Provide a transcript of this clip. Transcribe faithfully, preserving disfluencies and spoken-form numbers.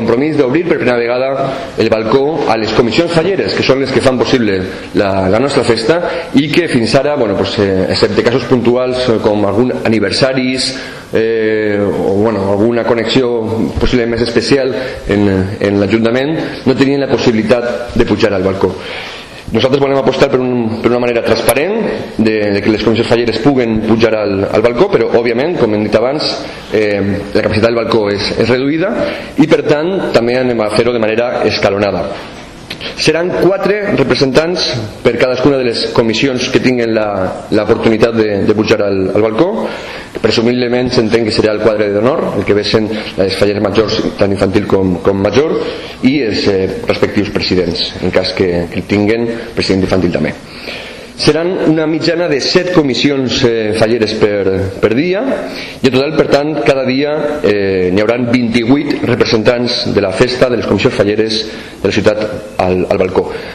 compromís d'obrir per primera vegada el balcó a les comissions falleres, que són les que fan possible la, la nostra festa, i que fins ara, bueno, pues, eh, excepte casos puntuals com algun aniversaris eh, o bueno, alguna connexió possiblement més especial en, en l'Ajuntament, no tenien la possibilitat de pujar al balcó. Nosaltres volem apostar per, un, per una manera transparent de, de que les comissions falleres puguen pujar al, al balcó, però òbviament, com hem dit abans, eh, la capacitat del balcó és, és reduïda i per tant també anem a fer-ho de manera escalonada. Seran quatre representants per cadascuna de les comissions que tinguin l'oportunitat de, de pujar al, al balcó. Presumiblement s'entén que serà el quadre d'honor, el que vesen les falleres majors, tant infantil com, com major, i els eh, respectius presidents, en cas que, que el tinguin, president infantil també. Seran una mitjana de set comissions eh, falleres per, per dia, i en total, per tant, cada dia eh, n'hi haurà vint-i-vuit representants de la festa de les comissions falleres de la ciutat al, al balcó.